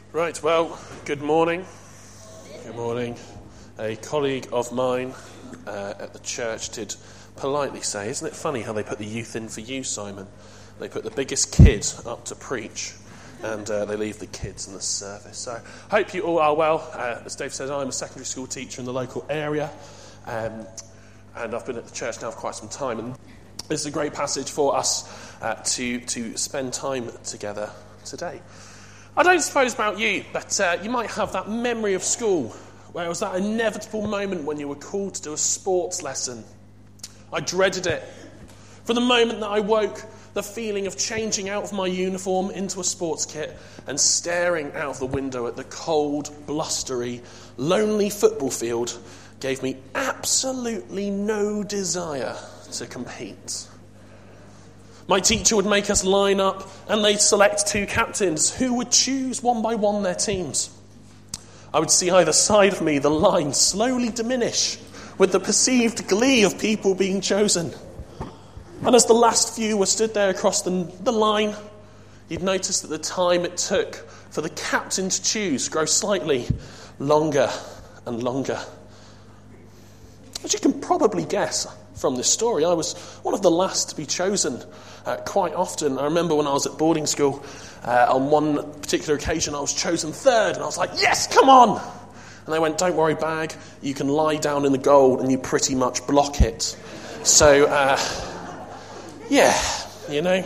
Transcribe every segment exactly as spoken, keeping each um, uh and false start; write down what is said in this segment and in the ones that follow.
Right, well, good morning. Good morning. A colleague of mine uh, at the church did politely say, isn't it funny how they put the youth in for you, Simon? They put the biggest kid up to preach, and uh, they leave the kids in the service. So I hope you all are well. Uh, as Dave says, I'm a secondary school teacher in the local area, um, and I've been at the church now for quite some time. And this is a great passage for us uh, to, to spend time together today. I don't suppose about you, but uh, you might have that memory of school where it was that inevitable moment when you were called to do a sports lesson. I dreaded it. From the moment that I woke, the feeling of changing out of my uniform into a sports kit and staring out of the window at the cold, blustery, lonely football field gave me absolutely no desire to compete. My teacher would make us line up and they'd select two captains who would choose one by one their teams. I would see either side of me the line slowly diminish with the perceived glee of people being chosen. And as the last few were stood there across the, the line, you'd notice that the time it took for the captain to choose grow slightly longer and longer. As you can probably guess from this story, I was one of the last to be chosen uh, quite often. I remember when I was at boarding school, uh, on one particular occasion I was chosen third, and I was like, yes, come on! And they went, don't worry, Bag, you can lie down in the goal and you pretty much block it. So, uh, yeah, you know.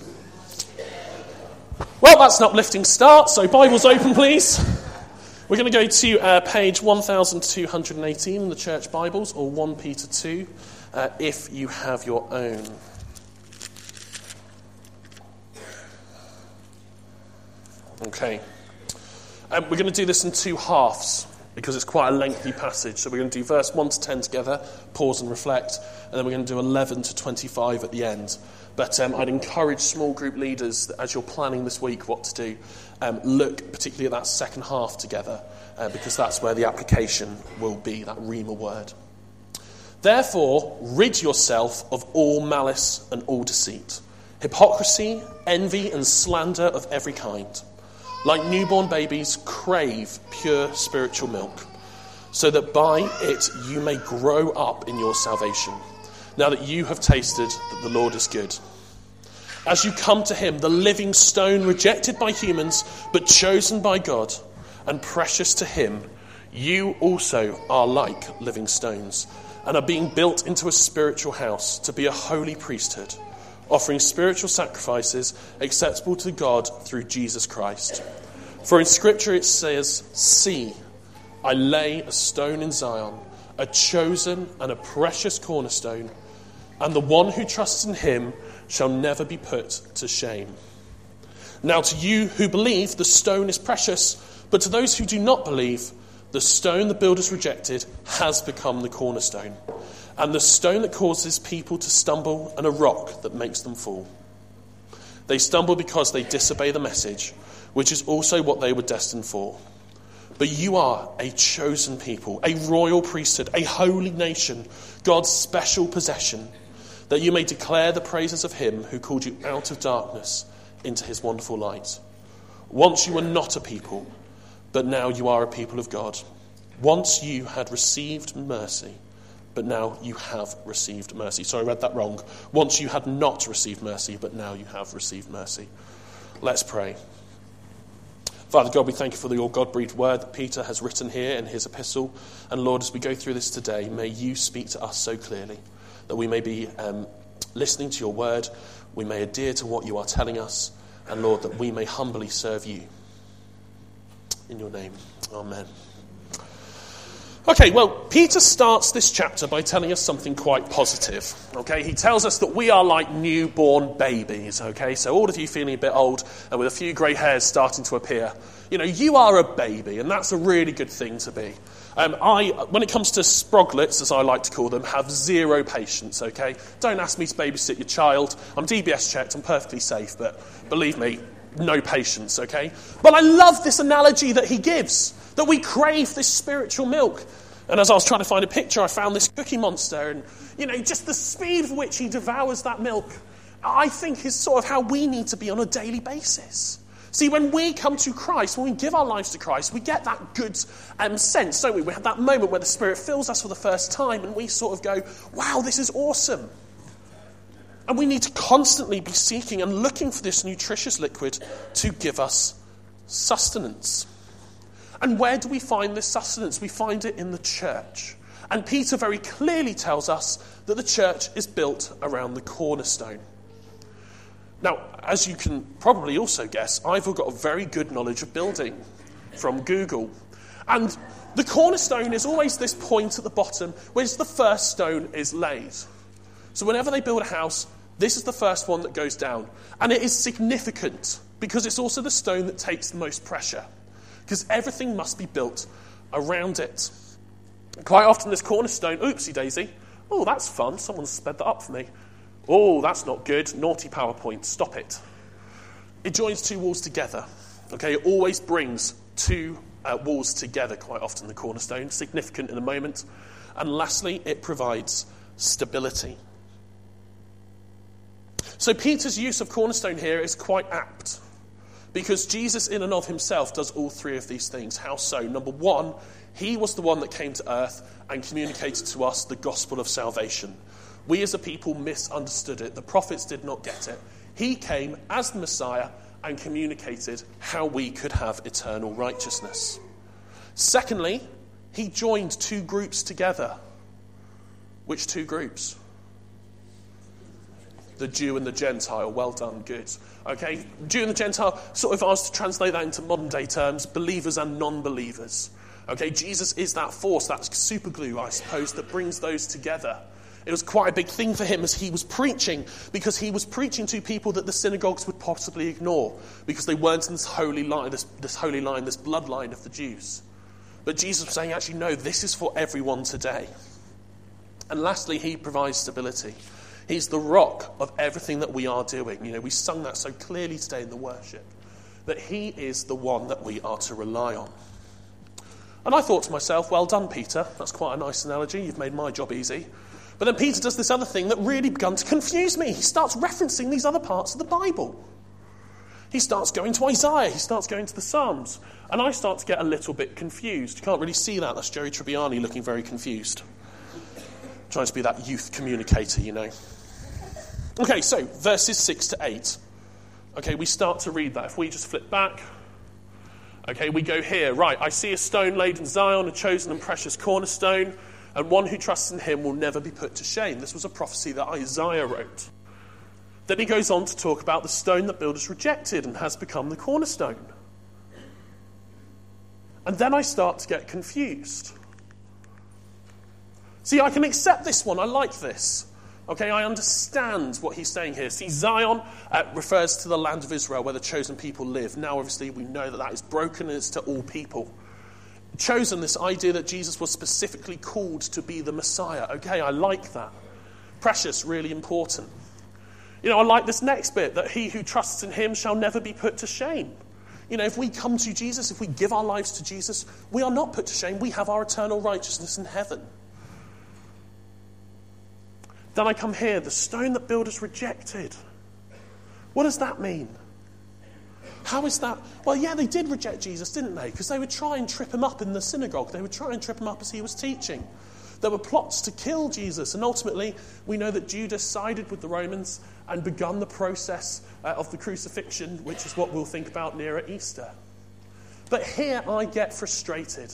Well, that's an uplifting start, so Bibles open, please. We're going to go to uh, page one thousand two hundred eighteen in the church Bibles, or First Peter two, uh, if you have your own. Okay. Um, we're going to do this in two halves, because it's quite a lengthy passage. So we're going to do verse one to ten together, pause and reflect, and then we're going to do eleven to twenty-five at the end. But um, I'd encourage small group leaders, that as you're planning this week what to do, um, look particularly at that second half together, uh, because that's where the application will be, that rhema word. Therefore, rid yourself of all malice and all deceit, hypocrisy, envy and slander of every kind. Like newborn babies, crave pure spiritual milk, so that by it you may grow up in your salvation, now that you have tasted that the Lord is good. As you come to him, the living stone rejected by humans, but chosen by God and precious to him, you also are like living stones and are being built into a spiritual house to be a holy priesthood, offering spiritual sacrifices acceptable to God through Jesus Christ. For in Scripture it says, see, I lay a stone in Zion, a chosen and a precious cornerstone, and the one who trusts in him shall never be put to shame. Now to you who believe, the stone is precious, but to those who do not believe, the stone the builders rejected has become the cornerstone, and the stone that causes people to stumble, and a rock that makes them fall. They stumble because they disobey the message, which is also what they were destined for. But you are a chosen people, a royal priesthood, a holy nation, God's special possession, that you may declare the praises of him who called you out of darkness into his wonderful light. Once you were not a people, but now you are a people of God. Once you had received mercy, but now you have received mercy. Sorry, I read that wrong. Once you had not received mercy, but now you have received mercy. Let's pray. Father God, we thank you for your God-breathed word that Peter has written here in his epistle. And Lord, as we go through this today, may you speak to us so clearly that we may be um, listening to your word, we may adhere to what you are telling us, and Lord, that we may humbly serve you. In your name, amen. Okay, well, Peter starts this chapter by telling us something quite positive, okay? He tells us that we are like newborn babies, okay? So all of you feeling a bit old and with a few grey hairs starting to appear, you know, you are a baby, and that's a really good thing to be. Um, I, when it comes to sproglets, as I like to call them, have zero patience, okay? Don't ask me to babysit your child. I'm D B S checked, I'm perfectly safe, but believe me, no patience, okay? But I love this analogy that he gives, that we crave this spiritual milk. And as I was trying to find a picture, I found this Cookie Monster, and, you know, just the speed with which he devours that milk, I think is sort of how we need to be on a daily basis. See, when we come to Christ, when we give our lives to Christ, we get that good um, sense, don't we? We have that moment where the Spirit fills us for the first time and we sort of go, wow, this is awesome. And we need to constantly be seeking and looking for this nutritious liquid to give us sustenance. And where do we find this sustenance? We find it in the church. And Peter very clearly tells us that the church is built around the cornerstone. Now, as you can probably also guess, I've got a very good knowledge of building from Google. And the cornerstone is always this point at the bottom where the first stone is laid. So whenever they build a house, this is the first one that goes down. And it is significant because it's also the stone that takes the most pressure. Because everything must be built around it. Quite often this cornerstone, oopsie daisy, oh, that's fun, someone's sped that up for me. Oh, that's not good. Naughty PowerPoint. Stop it. It joins two walls together. Okay, it always brings two uh, walls together quite often, the cornerstone. Significant in a moment. And lastly, it provides stability. So Peter's use of cornerstone here is quite apt. Because Jesus in and of himself does all three of these things. How so? Number one, he was the one that came to earth and communicated to us the gospel of salvation. We as a people misunderstood it. The prophets did not get it. He came as the Messiah and communicated how we could have eternal righteousness. Secondly, he joined two groups together. Which two groups? The Jew and the Gentile. Well done, good. Okay, Jew and the Gentile, sort of, if I was to translate that into modern day terms, believers and non-believers. Okay, Jesus is that force, that super glue, I suppose, that brings those together. It was quite a big thing for him as he was preaching, because he was preaching to people that the synagogues would possibly ignore, because they weren't in this holy line, this, this holy line, this bloodline of the Jews. But Jesus was saying, actually, no, this is for everyone today. And lastly, he provides stability. He's the rock of everything that we are doing. You know, we sung that so clearly today in the worship, that he is the one that we are to rely on. And I thought to myself, well done, Peter. That's quite a nice analogy. You've made my job easy. But then Peter does this other thing that really began to confuse me. He starts referencing these other parts of the Bible. He starts going to Isaiah. He starts going to the Psalms. And I start to get a little bit confused. You can't really see that. That's Jerry Tribbiani looking very confused. Trying to be that youth communicator, you know. Okay, so verses six to eight. Okay, we start to read that. If we just flip back. Okay, we go here. Right, I see a stone laid in Zion, a chosen and precious cornerstone, and one who trusts in him will never be put to shame. This was a prophecy that Isaiah wrote. Then he goes on to talk about the stone that builders rejected and has become the cornerstone. And then I start to get confused. See, I can accept this one. I like this. Okay, I understand what he's saying here. See, Zion uh, refers to the land of Israel where the chosen people live. Now, obviously, we know that that is broken and it's to all people. Chosen, this idea that Jesus was specifically called to be the Messiah. Okay, I like that. Precious, really important. You know, I like this next bit, that he who trusts in him shall never be put to shame. You know, if we come to Jesus, if we give our lives to Jesus, we are not put to shame. We have our eternal righteousness in heaven. Then I come here, the stone that builders rejected. What does that mean? How is that? Well, yeah, they did reject Jesus, didn't they? Because they would try and trip him up in the synagogue. They would try and trip him up as he was teaching. There were plots to kill Jesus. And ultimately, we know that Judas sided with the Romans and begun the process uh, of the crucifixion, which is what we'll think about near at Easter. But here I get frustrated.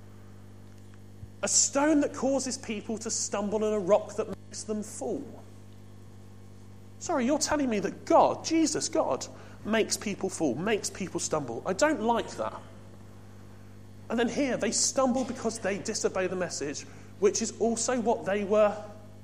A stone that causes people to stumble and a rock that makes them fall. Sorry, you're telling me that God, Jesus, God, makes people fall, makes people stumble. I don't like that. And then here, they stumble because they disobey the message, which is also what they were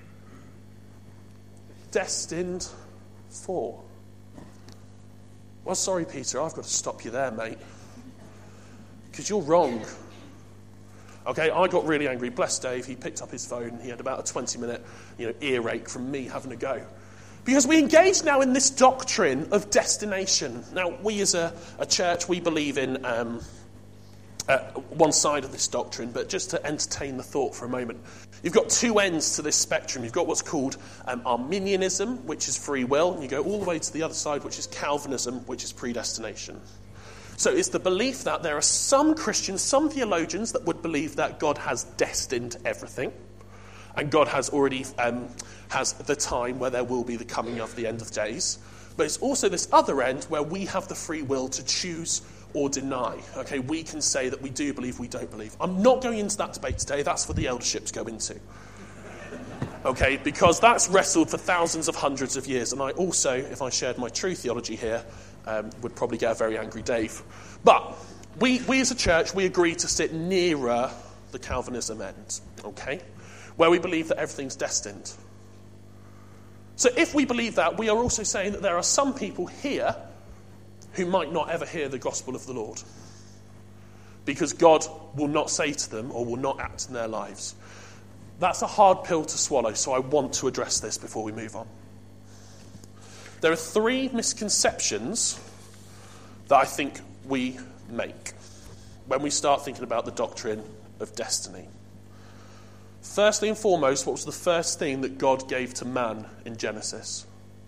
destined for. Well, sorry, Peter, I've got to stop you there, mate. Because you're wrong. Okay, I got really angry. Bless Dave, he picked up his phone. He had about a twenty-minute you know, earache from me having a go. Because we engage now in this doctrine of destination. Now, we as a, a church, we believe in um, uh, one side of this doctrine, but just to entertain the thought for a moment. You've got two ends to this spectrum. You've got what's called um, Arminianism, which is free will, and you go all the way to the other side, which is Calvinism, which is predestination. So it's the belief that there are some Christians, some theologians that would believe that God has destined everything. And God has already um, has the time where there will be the coming of the end of days. But it's also this other end where we have the free will to choose or deny. Okay, we can say that we do believe, we don't believe. I'm not going into that debate today. That's for the eldership to go into. Okay, because that's wrestled for thousands of hundreds of years. And I also, if I shared my true theology here, um, would probably get a very angry Dave. But we, we as a church, we agree to sit nearer the Calvinism end. Okay, where we believe that everything's destined. So if we believe that, we are also saying that there are some people here who might not ever hear the gospel of the Lord. Because God will not say to them or will not act in their lives. That's a hard pill to swallow, so I want to address this before we move on. There are three misconceptions that I think we make when we start thinking about the doctrine of destiny. Firstly and foremost, what was the first thing that God gave to man in Genesis?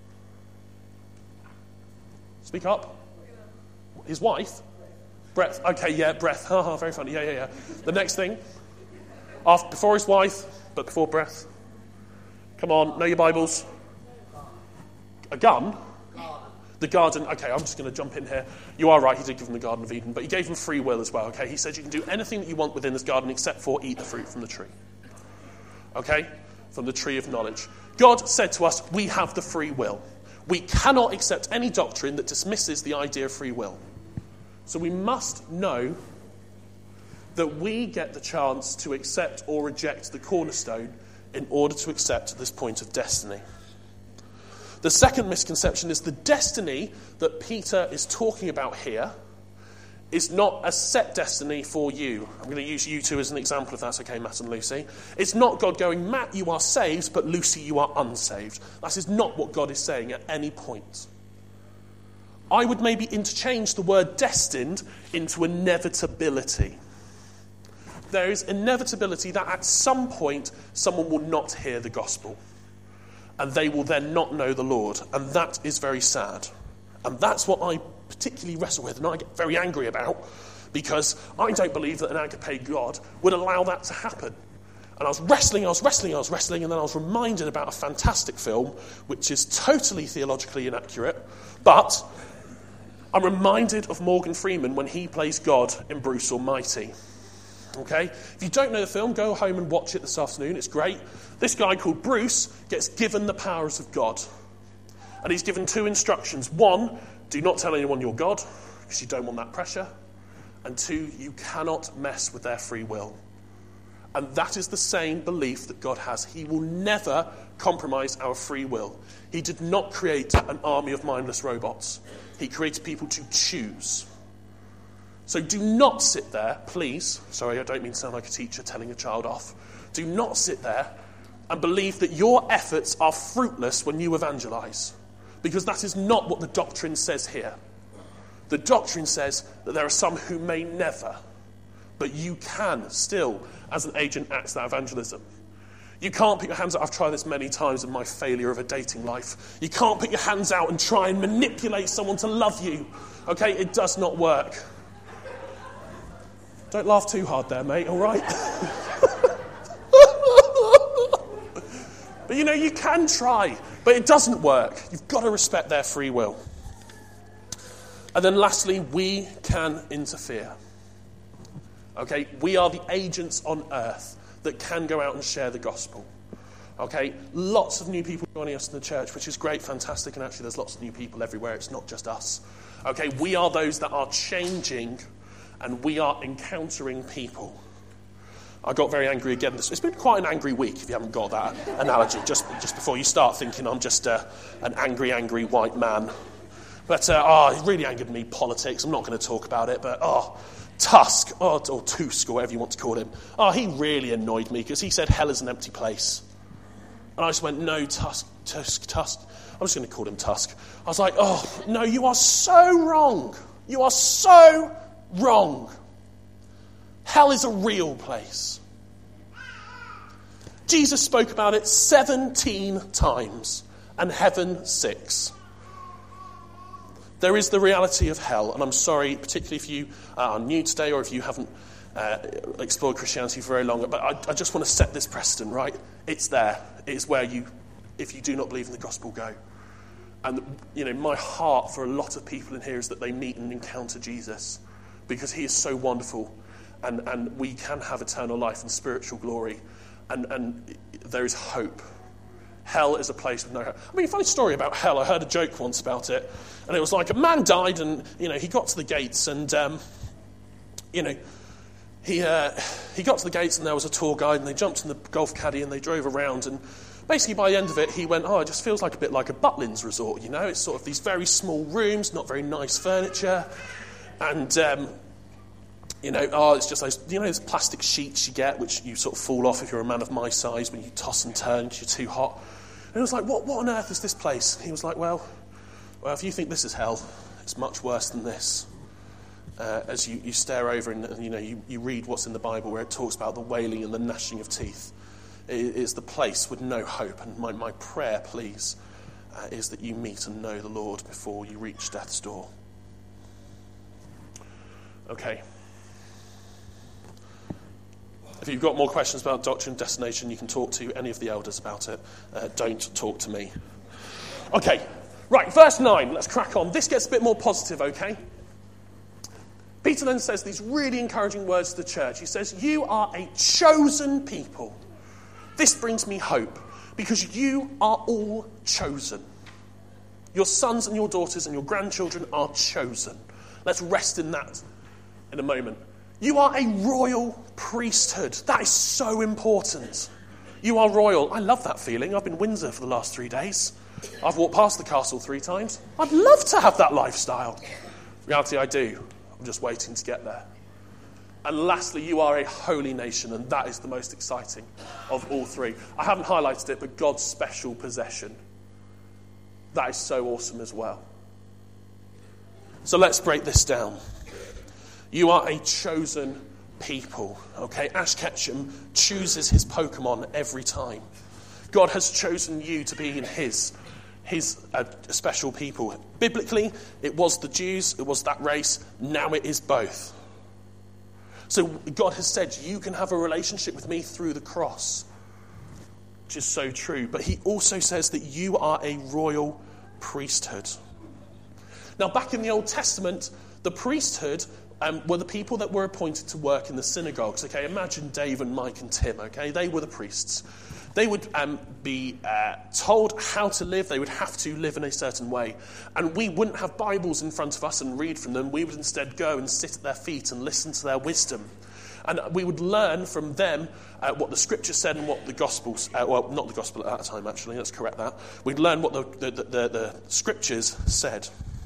Speak up. His wife? Breath. Okay, yeah, breath. Oh, very funny. Yeah, yeah, yeah. The next thing. After, before his wife, but before breath. Come on, know your Bibles. A gun? The garden. Okay, I'm just going to jump in here. You are right, he did give them the Garden of Eden, but he gave them free will as well, okay? He said you can do anything that you want within this garden except for eat the fruit from the tree. Okay? From the tree of knowledge. God said to us, we have the free will. We cannot accept any doctrine that dismisses the idea of free will. So we must know that we get the chance to accept or reject the cornerstone in order to accept this point of destiny. The second misconception is the destiny that Peter is talking about here is not a set destiny for you. I'm going to use you two as an example, if that's okay, Matt and Lucy. It's not God going, Matt, you are saved, but Lucy, you are unsaved. That is not what God is saying at any point. I would maybe interchange the word destined into inevitability. There is inevitability that at some point someone will not hear the gospel. And they will then not know the Lord. And that is very sad. And that's what I particularly wrestle with and I get very angry about, because I don't believe that an agape God would allow that to happen. And I was wrestling, I was wrestling, I was wrestling, and then I was reminded about a fantastic film, which is totally theologically inaccurate, but I'm reminded of Morgan Freeman when he plays God in Bruce Almighty. Okay? If you don't know the film, go home and watch it this afternoon. It's great. This guy called Bruce gets given the powers of God. And he's given two instructions. One, do not tell anyone you're God, because you don't want that pressure. And two, you cannot mess with their free will. And that is the same belief that God has. He will never compromise our free will. He did not create an army of mindless robots. He created people to choose. So do not sit there, please. Sorry, I don't mean to sound like a teacher telling a child off. Do not sit there and believe that your efforts are fruitless when you evangelize. Because that is not what the doctrine says here. The doctrine says that there are some who may never, but you can still, as an agent, act that evangelism. You can't put your hands out. I've tried this many times in my failure of a dating life. You can't put your hands out and try and manipulate someone to love you. Okay, it does not work. Don't laugh too hard there, mate, all right? But you know, you can try, but it doesn't work. You've got to respect their free will. And then lastly, we can interfere. Okay, we are the agents on earth that can go out and share the gospel. Okay, lots of new people joining us in the church, which is great, fantastic, and actually there's lots of new people everywhere. It's not just us. Okay, we are those that are changing, and we are encountering people. I got very angry again. It's been quite an angry week, if you haven't got that analogy, just just before you start thinking I'm just uh, an angry, angry white man. But, uh, oh, it really angered me, politics. I'm not going to talk about it, but, oh, Tusk, oh, or Tusk, or whatever you want to call him. Oh, he really annoyed me because he said hell is an empty place. And I just went, no, Tusk, Tusk, Tusk. I'm just going to call him Tusk. I was like, oh, no, you are so wrong. You are so wrong. Hell is a real place. Jesus spoke about it seventeen times, and heaven six. There is the reality of hell, and I'm sorry, particularly if you are new today or if you haven't uh, explored Christianity for very long, but I, I just want to set this precedent, right? It's there. It is where you, if you do not believe in the gospel, go. And, you know, my heart for a lot of people in here is that they meet and encounter Jesus, because he is so wonderful, and, and we can have eternal life and spiritual glory, and, and there is hope. Hell is a place with no hope. I mean, funny story about hell. I heard a joke once about it, and it was like a man died, and you know he got to the gates, and um, you know he uh, he got to the gates, and there was a tour guide, and they jumped in the golf caddy, and they drove around, and basically by the end of it, he went, "Oh, it just feels like a bit like a Butlins resort, you know? It's sort of these very small rooms, not very nice furniture, and." Um, You know, oh, it's just those, you know, those plastic sheets you get, which you sort of fall off if you're a man of my size when you toss and turn because you're too hot. And it was like, what, what on earth is this place? He was like, well, well, if you think this is hell, it's much worse than this. Uh, as you, you stare over and, and you know, you, you read what's in the Bible where it talks about the wailing and the gnashing of teeth. It is the place with no hope. And my, my prayer, please, uh, is that you meet and know the Lord before you reach death's door. Okay. If you've got more questions about doctrine and destination, you can talk to any of the elders about it. Uh, don't talk to me. Okay, right, verse nine, let's crack on. This gets a bit more positive, okay? Peter then says these really encouraging words to the church. He says, you are a chosen people. This brings me hope, because you are all chosen. Your sons and your daughters and your grandchildren are chosen. Let's rest in that in a moment. You are a royal priesthood. That is so important. You are royal. I love that feeling. I've been in Windsor for the last three days. I've walked past the castle three times. I'd love to have that lifestyle. Reality, I do. I'm just waiting to get there. And lastly, you are a holy nation, and that is the most exciting of all three. I haven't highlighted it, but God's special possession. That is so awesome as well. So let's break this down. You are a chosen people, okay? Ash Ketchum chooses his Pokemon every time. God has chosen you to be in his, his uh, special people. Biblically, it was the Jews, it was that race, now it is both. So God has said, you can have a relationship with me through the cross, which is so true. But he also says that you are a royal priesthood. Now, back in the Old Testament, the priesthood Um, were the people that were appointed to work in the synagogues. Okay, imagine Dave and Mike and Tim, okay? They were the priests. They would um, be uh, told how to live. They would have to live in a certain way. And we wouldn't have Bibles in front of us and read from them. We would instead go and sit at their feet and listen to their wisdom. And we would learn from them uh, what the Scripture said and what the Gospels, uh, well, not the Gospel at that time, actually, let's correct that. We'd learn what the, the, the, the Scriptures said.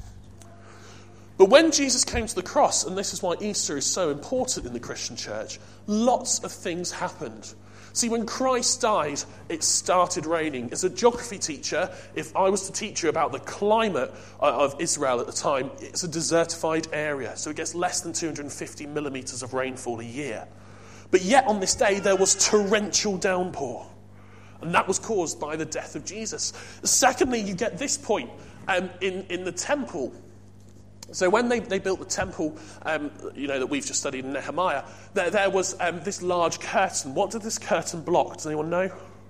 But when Jesus came to the cross, and this is why Easter is so important in the Christian church, lots of things happened. See, when Christ died, it started raining. As a geography teacher, if I was to teach you about the climate of Israel at the time, it's a desertified area, so it gets less than two hundred fifty millimetres of rainfall a year. But yet on this day, there was torrential downpour, and that was caused by the death of Jesus. Secondly, you get this point um, in, in the temple. So when they, they built the temple, um, you know, that we've just studied in Nehemiah, there, there was um, this large curtain. What did this curtain block? Does anyone know?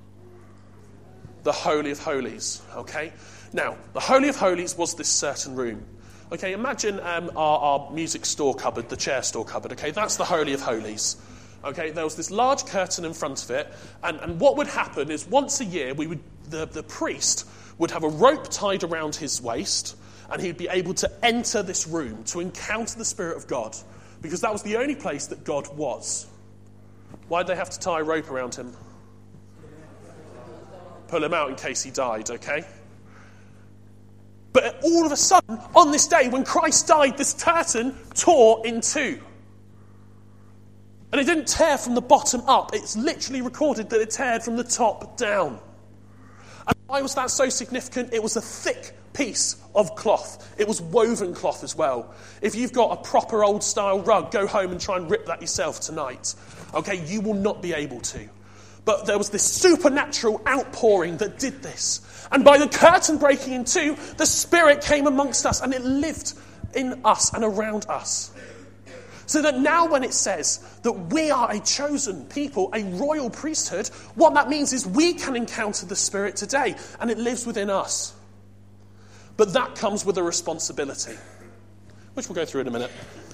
The Holy of Holies, okay? Now, the Holy of Holies was this certain room. Okay, imagine um, our, our music store cupboard, the chair store cupboard, okay? That's the Holy of Holies. Okay, there was this large curtain in front of it, and, and what would happen is once a year, we would the, the priest would have a rope tied around his waist, and he'd be able to enter this room to encounter the Spirit of God, because that was the only place that God was. Why did they have to tie a rope around him? Pull him out in case he died, okay? But all of a sudden, on this day, when Christ died, this curtain tore in two. And it didn't tear from the bottom up. It's literally recorded that it teared from the top down. And why was that so significant? It was a thick piece of cloth. It was woven cloth as well. If you've got a proper old style rug, go home and try and rip that yourself tonight. Okay, you will not be able to. But there was this supernatural outpouring that did this. And by the curtain breaking in two, the Spirit came amongst us and it lived in us and around us. So that now when it says that we are a chosen people, a royal priesthood, what that means is we can encounter the Spirit today and it lives within us. But that comes with a responsibility, which we'll go through in a minute.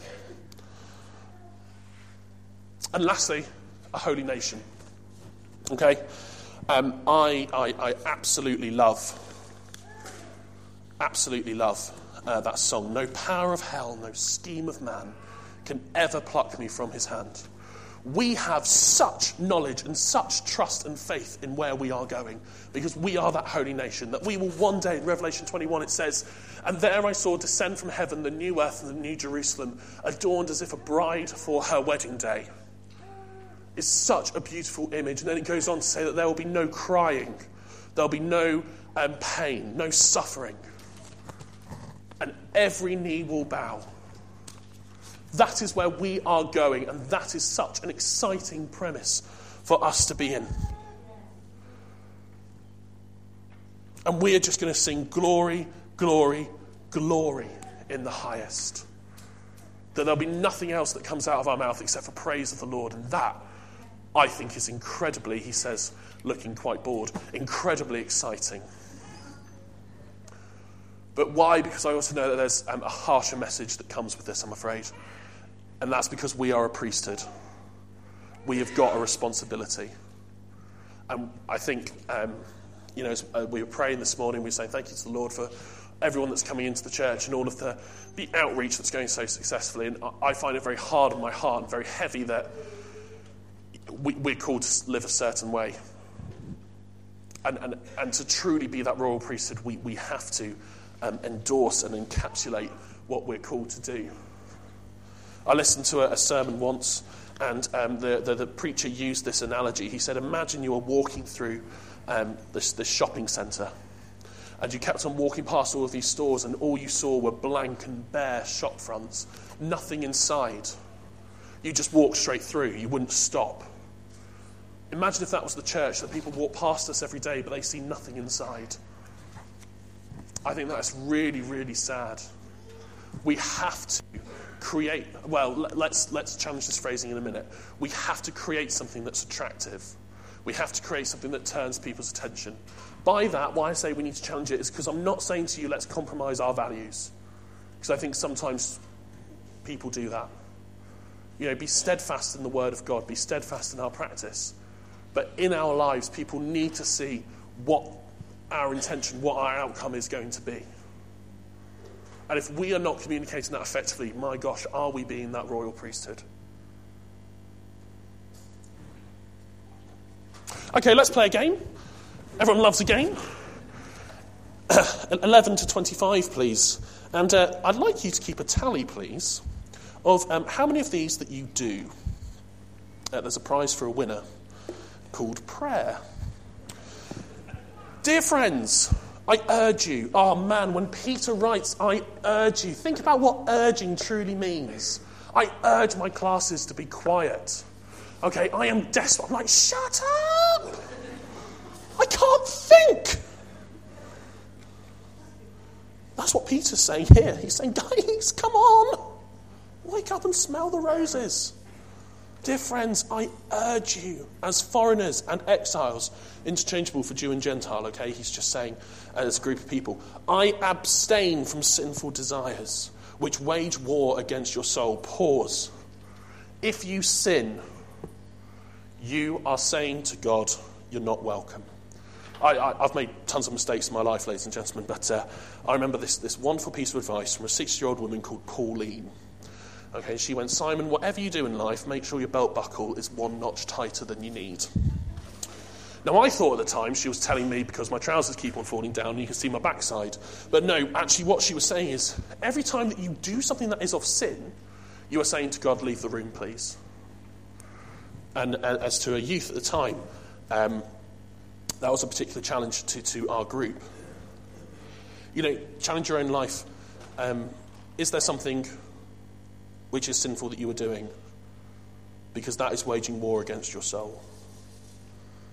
And lastly, a holy nation. Okay? Um, I, I, I absolutely love, absolutely love uh, that song. No power of hell, no scheme of man can ever pluck me from his hand. We have such knowledge and such trust and faith in where we are going because we are that holy nation that we will one day, in Revelation twenty-one it says, and there I saw descend from heaven the new earth and the new Jerusalem, adorned as if a bride for her wedding day. It's such a beautiful image. And then it goes on to say that there will be no crying, there'll be no um, pain, no suffering, and every knee will bow. That is where we are going, and that is such an exciting premise for us to be in. And we are just going to sing glory, glory, glory in the highest. That there'll be nothing else that comes out of our mouth except for praise of the Lord. And that, I think, is incredibly, he says, looking quite bored, incredibly exciting. But why? Because I also know that there's um, a harsher message that comes with this, I'm afraid. And that's because we are a priesthood. We have got a responsibility. And I think, um, you know, as uh, we were praying this morning, we were saying thank you to the Lord for everyone that's coming into the church and all of the, the outreach that's going so successfully. And I find it very hard on my heart and very heavy that we, we're called to live a certain way. And, and, and to truly be that royal priesthood, we, we have to um, endorse and encapsulate what we're called to do. I listened to a, a sermon once, and um, the, the, the preacher used this analogy. He said, imagine you were walking through um, this, this shopping centre, and you kept on walking past all of these stores, and all you saw were blank and bare shop fronts, nothing inside. You just walked straight through. You wouldn't stop. Imagine if that was the church, that people walk past us every day, but they see nothing inside. I think that's really, really sad. We have to create, well, let's let's challenge this phrasing in a minute. We have to create something that's attractive. We have to create something that turns people's attention. By that, why I say we need to challenge it is because I'm not saying to you, let's compromise our values. Because I think sometimes people do that. You know, be steadfast in the word of God. Be steadfast in our practice. But in our lives, people need to see what our intention, what our outcome is going to be. And if we are not communicating that effectively, my gosh, are we being that royal priesthood? Okay, let's play a game. Everyone loves a game. eleven to twenty-five, please. And uh, I'd like you to keep a tally, please, of um, how many of these that you do. Uh, there's a prize for a winner called prayer. Dear friends, I urge you, oh man, when Peter writes, I urge you, think about what urging truly means. I urge my classes to be quiet. Okay, I am desperate. I'm like, shut up! I can't think! That's what Peter's saying here. He's saying, guys, come on! Wake up and smell the roses. Dear friends, I urge you, as foreigners and exiles, interchangeable for Jew and Gentile, okay, he's just saying, as a group of people, I abstain from sinful desires, which wage war against your soul. Pause. If you sin, you are saying to God, you're not welcome. I, I, I've made tons of mistakes in my life, ladies and gentlemen, but uh, I remember this, this wonderful piece of advice from a sixty-year-old woman called Pauline. Okay, she went, Simon, whatever you do in life, make sure your belt buckle is one notch tighter than you need. Now, I thought at the time she was telling me because my trousers keep on falling down and you can see my backside. But no, actually what she was saying is, every time that you do something that is of sin, you are saying to God, leave the room, please. And uh, as to a youth at the time, um, that was a particular challenge to, to our group. You know, challenge your own life. Um, is there something which is sinful that you are doing? Because that is waging war against your soul.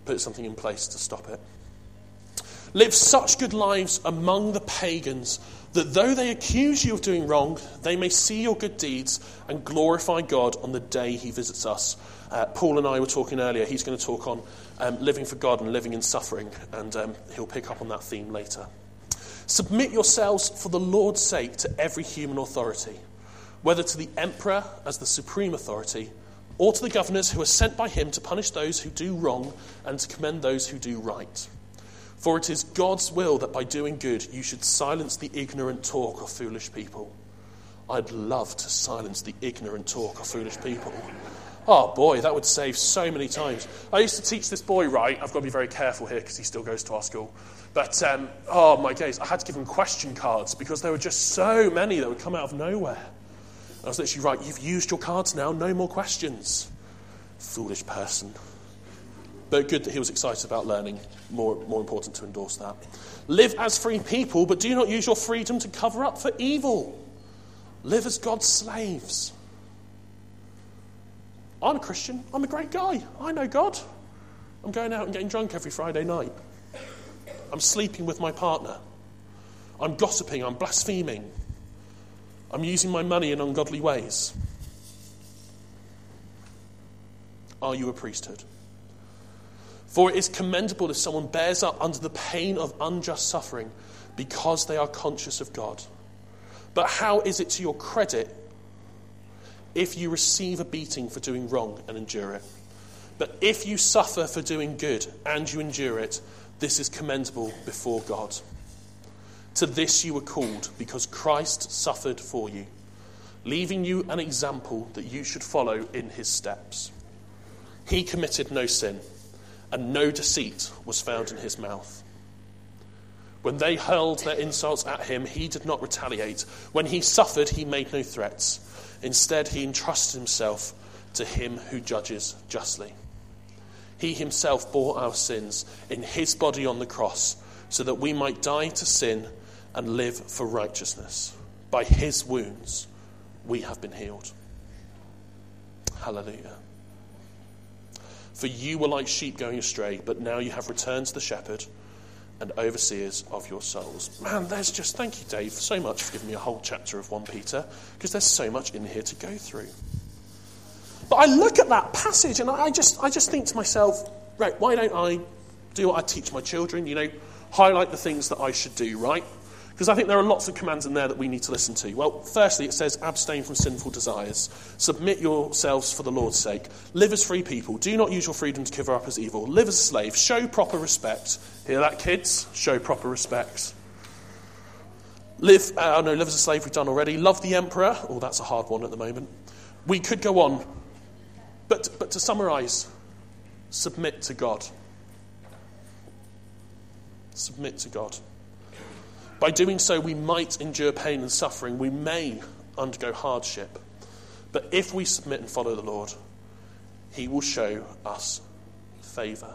put something in place to stop it. Live such good lives among the pagans that though they accuse you of doing wrong, they may see your good deeds and glorify God on the day he visits us. Uh, Paul and I were talking earlier. He's going to talk on um, living for God and living in suffering, and um, he'll pick up on that theme later. Submit yourselves for the Lord's sake to every human authority, whether to the emperor as the supreme authority, or to the governors who are sent by him to punish those who do wrong and to commend those who do right. For it is God's will that by doing good you should silence the ignorant talk of foolish people. I'd love to silence the ignorant talk of foolish people. Oh boy, that would save so many times. I used to teach this boy, right, I've got to be very careful here because he still goes to our school. But, um, oh my days, I had to give him question cards because there were just so many that would come out of nowhere. I was literally, right, you've used your cards now, no more questions. Foolish person. But good that he was excited about learning. More, more important to endorse that. Live as free people, but do not use your freedom to cover up for evil. Live as God's slaves. I'm a Christian. I'm a great guy. I know God. I'm going out and getting drunk every Friday night. I'm sleeping with my partner. I'm gossiping. I'm blaspheming. I'm using my money in ungodly ways. Are you a priesthood? For it is commendable if someone bears up under the pain of unjust suffering because they are conscious of God. But how is it to your credit if you receive a beating for doing wrong and endure it? But if you suffer for doing good and you endure it, this is commendable before God. To this you were called, because Christ suffered for you, leaving you an example that you should follow in his steps. He committed no sin, and no deceit was found in his mouth. When they hurled their insults at him, he did not retaliate. When he suffered, he made no threats. Instead, he entrusted himself to him who judges justly. He himself bore our sins in his body on the cross, so that we might die to sin and live for righteousness. By his wounds, we have been healed. Hallelujah. For you were like sheep going astray, but now you have returned to the shepherd and overseers of your souls. Man, there's just, thank you, Dave, so much for giving me a whole chapter of First Peter, because there's so much in here to go through. But I look at that passage and I just I just think to myself, right, why don't I do what I teach my children, you know, highlight the things that I should do, right? Because I think there are lots of commands in there that we need to listen to. Well, firstly, it says, abstain from sinful desires. Submit yourselves for the Lord's sake. Live as free people. Do not use your freedom to cover up as evil. Live as a slave. Show proper respect. Hear that, kids? Show proper respect. Live, uh, no, live as a slave we've done already. Love the emperor. Oh, that's a hard one at the moment. We could go on. But, but to summarise, submit to God. Submit to God. By doing so, we might endure pain and suffering. We may undergo hardship. But if we submit and follow the Lord, he will show us favour.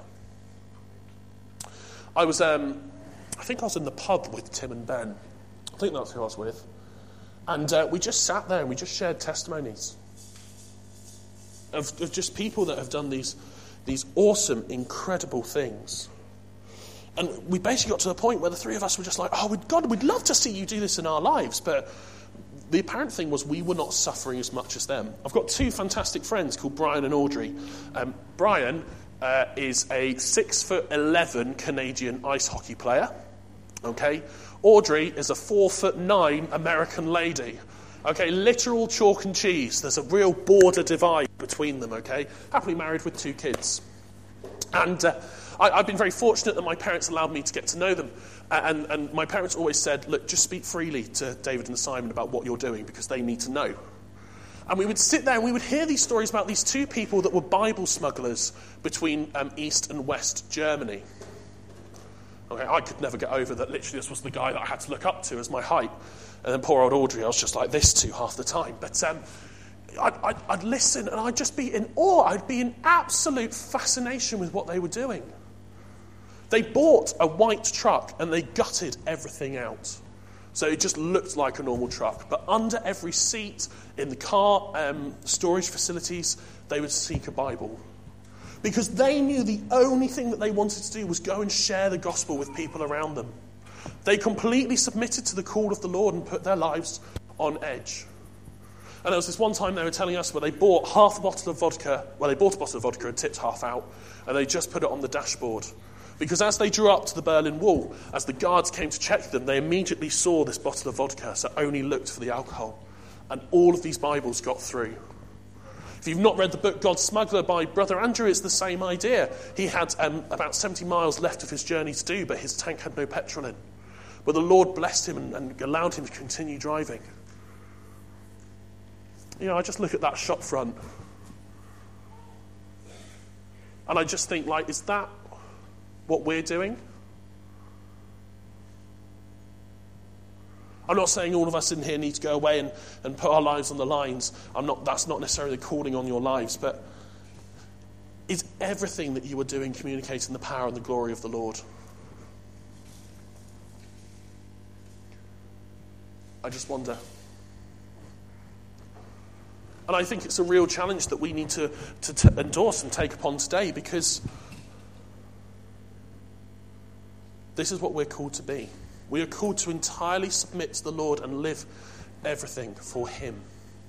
I was, um, I think I was in the pub with Tim and Ben. I think that's who I was with. And uh, we just sat there and we just shared testimonies of, of just people that have done these, these awesome, incredible things. And we basically got to the point where the three of us were just like, oh, God, we'd love to see you do this in our lives. But the apparent thing was we were not suffering as much as them. I've got two fantastic friends called Brian and Audrey. Um, Brian uh, is a six foot eleven Canadian ice hockey player. Okay, Audrey is a four foot nine American lady. Okay, literal chalk and cheese. There's a real border divide between them. Okay, happily married with two kids. And uh, I, I've been very fortunate that my parents allowed me to get to know them. And, and my parents always said, look, just speak freely to David and Simon about what you're doing because they need to know. And we would sit there and we would hear these stories about these two people that were Bible smugglers between um, East and West Germany. Okay, I could never get over that literally this was the guy that I had to look up to as my height. And then poor old Audrey, I was just like this to half the time. But um, I'd, I'd, I'd listen and I'd just be in awe. I'd be in absolute fascination with what they were doing. They bought a white truck and they gutted everything out. So it just looked like a normal truck. But under every seat in the car um, storage facilities, they would seek a Bible. Because they knew the only thing that they wanted to do was go and share the gospel with people around them. They completely submitted to the call of the Lord and put their lives on edge. And there was this one time they were telling us where they bought half a bottle of vodka, well, they bought a bottle of vodka and tipped half out, and they just put it on the dashboard. Because as they drew up to the Berlin Wall, as the guards came to check them, they immediately saw this bottle of vodka, so only looked for the alcohol. And all of these Bibles got through. If you've not read the book God's Smuggler by Brother Andrew, it's the same idea. He had um, about seventy miles left of his journey to do, but his tank had no petrol in. But the Lord blessed him and, and allowed him to continue driving. You know, I just look at that shop front. And I just think, like, is that what we're doing? I'm not saying all of us in here need to go away and, and put our lives on the lines. I'm not. That's not necessarily the calling on your lives. But is everything that you are doing communicating the power and the glory of the Lord? I just wonder. And I think it's a real challenge that we need to, to, to endorse and take upon today, because this is what we're called to be. We are called to entirely submit to the Lord and live everything for him.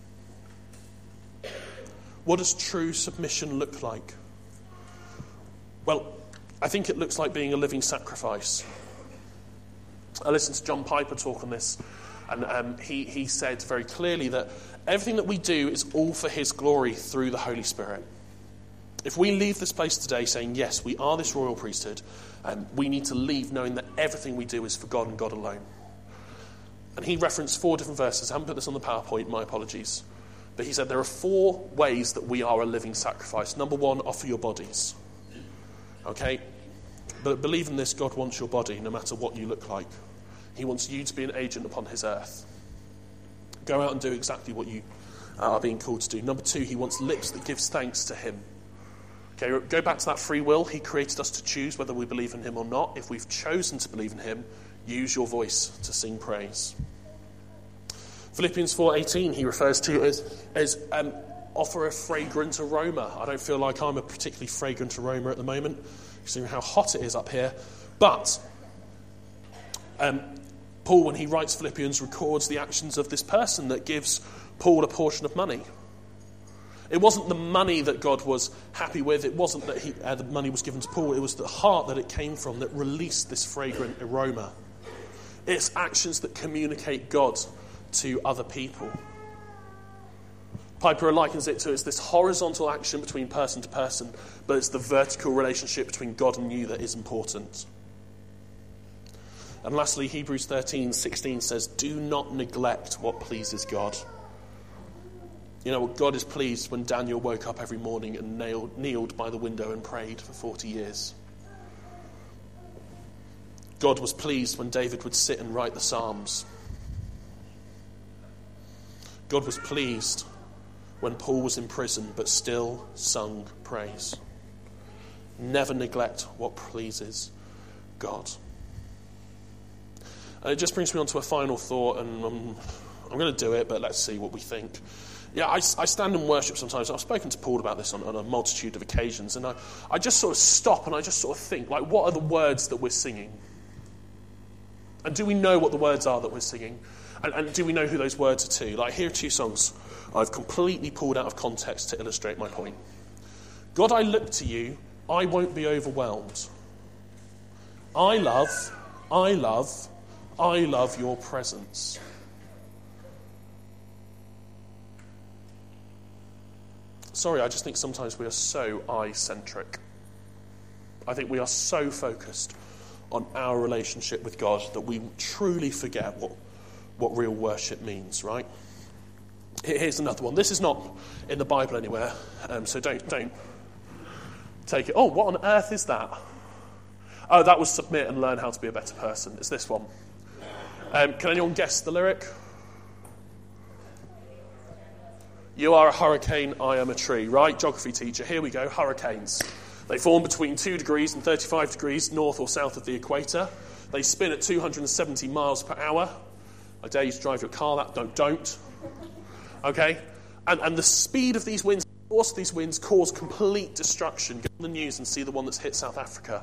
What does true submission look like? Well, I think it looks like being a living sacrifice. I listened to John Piper talk on this, and um, he, he said very clearly that everything that we do is all for his glory through the Holy Spirit. If we leave this place today saying, yes, we are this royal priesthood, um, we need to leave knowing that everything we do is for God and God alone. And he referenced four different verses. I haven't put this on the PowerPoint, my apologies. But he said there are four ways that we are a living sacrifice. Number one, offer your bodies. Okay? But believe in this, God wants your body no matter what you look like. He wants you to be an agent upon his earth. Go out and do exactly what you are being called to do. Number two, he wants lips that gives thanks to him. Okay, go back to that free will. He created us to choose whether we believe in him or not. If we've chosen to believe in him, use your voice to sing praise. Philippians four eighteen, he refers to as, as um, offer a fragrant aroma. I don't feel like I'm a particularly fragrant aroma at the moment, considering how hot it is up here. But um, Paul, when he writes Philippians, records the actions of this person that gives Paul a portion of money. It wasn't the money that God was happy with. It wasn't that he, uh, the money was given to Paul. It was the heart that it came from that released this fragrant aroma. It's actions that communicate God to other people. Piper likens it to it's this horizontal action between person to person, but it's the vertical relationship between God and you that is important. And lastly, Hebrews thirteen sixteen says, do not neglect what pleases God. You know, God is pleased when Daniel woke up every morning and nailed, kneeled by the window and prayed for forty years. God was pleased when David would sit and write the Psalms. God was pleased when Paul was in prison but still sung praise. Never neglect what pleases God. And it just brings me on to a final thought, and I'm, I'm going to do it, but let's see what we think. Yeah, I, I stand in worship sometimes. I've spoken to Paul about this on, on a multitude of occasions, and I, I just sort of stop and I just sort of think, like, what are the words that we're singing? And do we know what the words are that we're singing? And, and do we know who those words are to? Like, here are two songs I've completely pulled out of context to illustrate my point. God, I look to you, I won't be overwhelmed. I love, I love, I love your presence. Sorry, I just think sometimes we are so I-centric. I think we are so focused on our relationship with God that we truly forget what, what real worship means, right? Here's another one. This is not in the Bible anywhere, um, so don't don't take it. Oh, what on earth is that? Oh, that was submit and learn how to be a better person. It's this one. Um, can anyone guess the lyric? You are a hurricane, I am a tree, right? Geography teacher, here we go, hurricanes. They form between two degrees and thirty-five degrees north or south of the equator. They spin at two hundred seventy miles per hour. I dare you to drive your car, that don't, don't. Okay? And, and the speed of these winds force of these winds cause complete destruction. Go on the news and see the one that's hit South Africa.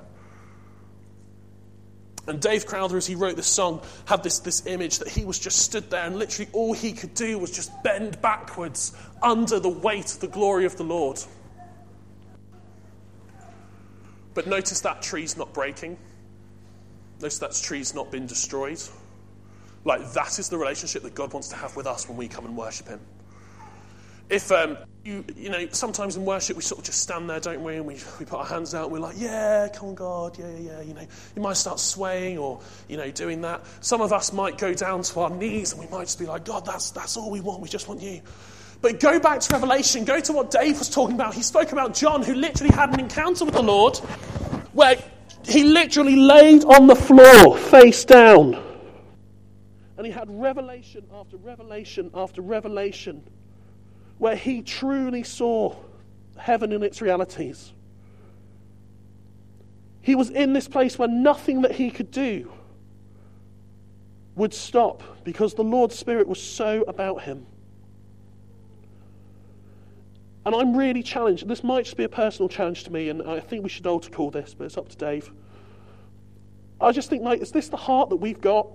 And Dave Crowther, as he wrote this song, had this, this image that he was just stood there and literally all he could do was just bend backwards under the weight of the glory of the Lord. But notice that tree's not breaking. Notice that tree's not been destroyed. Like, that is the relationship that God wants to have with us when we come and worship him. If, um, you you know, sometimes in worship we sort of just stand there, don't we? And we, we put our hands out and we're like, yeah, come on, God, yeah, yeah, yeah. You know, you might start swaying or, you know, doing that. Some of us might go down to our knees and we might just be like, God, that's that's all we want. We just want you. But go back to Revelation. Go to what Dave was talking about. He spoke about John, who literally had an encounter with the Lord where he literally laid on the floor, face down. And he had revelation after revelation after revelation where he truly saw heaven in its realities. He was in this place where nothing that he could do would stop because the Lord's Spirit was so about him. And I'm really challenged. This might just be a personal challenge to me, and I think we should alter call this, but it's up to Dave. I just think, like, is this the heart that we've got?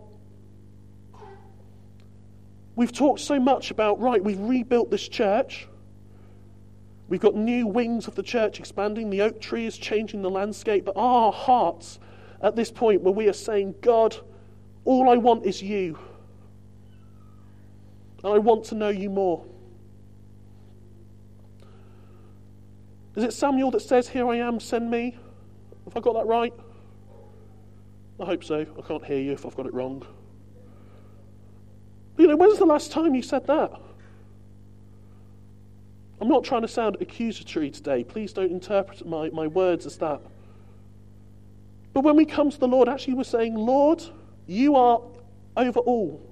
We've talked so much about, right, we've rebuilt this church. We've got new wings of the church expanding. The oak tree is changing the landscape. But our hearts at this point where we are saying, God, all I want is you. And I want to know you more. Is it Samuel that says, here I am, send me? Have I got that right? I hope so. I can't hear you if I've got it wrong. You know, when's the last time you said that? I'm not trying to sound accusatory today. Please don't interpret my, my words as that. But when we come to the Lord, actually we're saying, Lord, you are over all.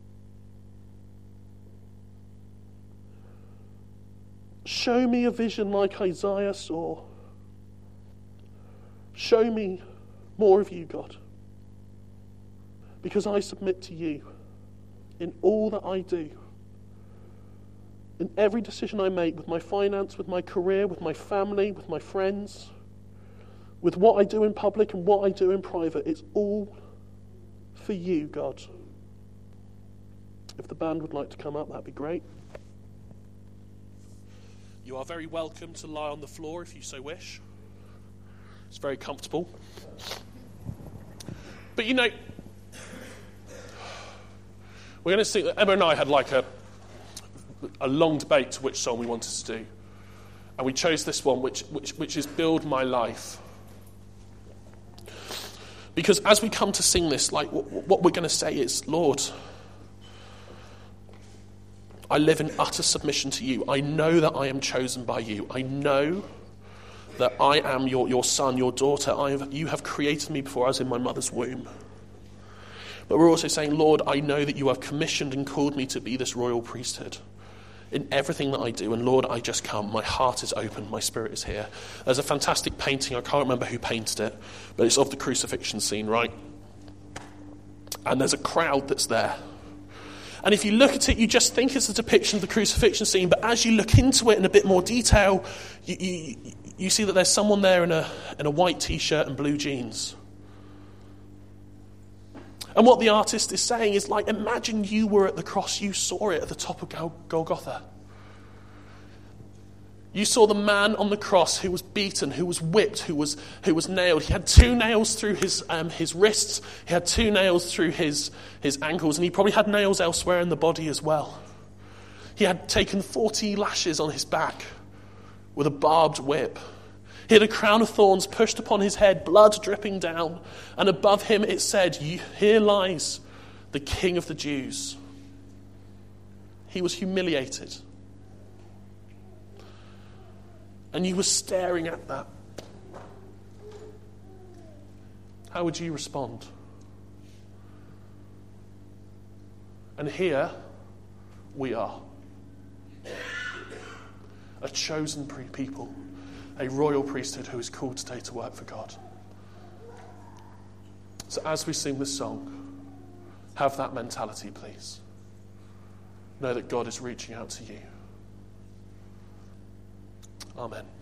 Show me a vision like Isaiah saw. Show me more of you, God. Because I submit to you. In all that I do, in every decision I make, with my finance, with my career, with my family, with my friends, with what I do in public and what I do in private, it's all for you, God. If the band would like to come up, that'd be great. You are very welcome to lie on the floor if you so wish. It's very comfortable. But you know, we're going to sing. Emma and I had like a a long debate to which song we wanted to do, and we chose this one, which which which is "Build My Life." Because as we come to sing this, like what, what we're going to say is, Lord, I live in utter submission to you. I know that I am chosen by you. I know that I am your your son, your daughter. I have, you have created me before I was in my mother's womb. But we're also saying, Lord, I know that you have commissioned and called me to be this royal priesthood in everything that I do. And Lord, I just come. My heart is open. My spirit is here. There's a fantastic painting. I can't remember who painted it, but it's of the crucifixion scene, right? And there's a crowd that's there. And if you look at it, you just think it's a depiction of the crucifixion scene. But as you look into it in a bit more detail, you, you, you see that there's someone there in a, in a white T-shirt and blue jeans. And what the artist is saying is, like, imagine you were at the cross, you saw it at the top of Gol- Golgotha. You saw the man on the cross who was beaten, who was whipped, who was who was nailed. He had two nails through his um, his wrists, he had two nails through his, his ankles, and he probably had nails elsewhere in the body as well. He had taken forty lashes on his back with a barbed whip. He had a crown of thorns pushed upon his head, blood dripping down. And above him it said, here lies the King of the Jews. He was humiliated. And you were staring at that. How would you respond? And here we are. A chosen people. A royal priesthood who is called today to work for God. So as we sing this song, have that mentality, please. Know that God is reaching out to you. Amen.